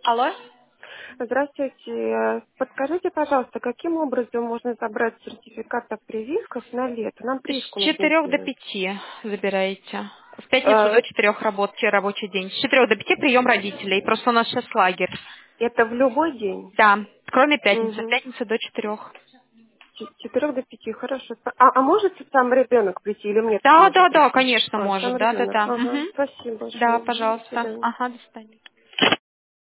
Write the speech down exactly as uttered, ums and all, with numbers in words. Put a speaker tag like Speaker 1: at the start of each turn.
Speaker 1: Алло?
Speaker 2: Здравствуйте. Подскажите, пожалуйста, каким образом можно забрать сертификат от прививков на лето? Нам
Speaker 1: С
Speaker 2: прививку нужно
Speaker 1: четырех до
Speaker 2: сделать.
Speaker 1: пяти забираете. В пятницу
Speaker 2: Э,
Speaker 1: до четырех рабочий, рабочий день. С четырех до пяти прием родителей. Просто у нас сейчас лагерь.
Speaker 2: Это в любой день?
Speaker 1: Да, кроме пятницы. В
Speaker 2: Угу.
Speaker 1: пятницу до четырех.
Speaker 2: С четырех до пяти, хорошо. А, а может сам ребенок прийти или мне
Speaker 1: Да,
Speaker 2: нужно
Speaker 1: да, да,
Speaker 2: прийти?
Speaker 1: конечно,
Speaker 2: А,
Speaker 1: может.
Speaker 2: сам
Speaker 1: Да, да,
Speaker 2: ребенок.
Speaker 1: да.
Speaker 2: Ага.
Speaker 1: Мгм.
Speaker 2: Спасибо
Speaker 1: Да,
Speaker 2: большое. До
Speaker 1: пожалуйста.
Speaker 2: свидания.
Speaker 1: Ага, до свидания.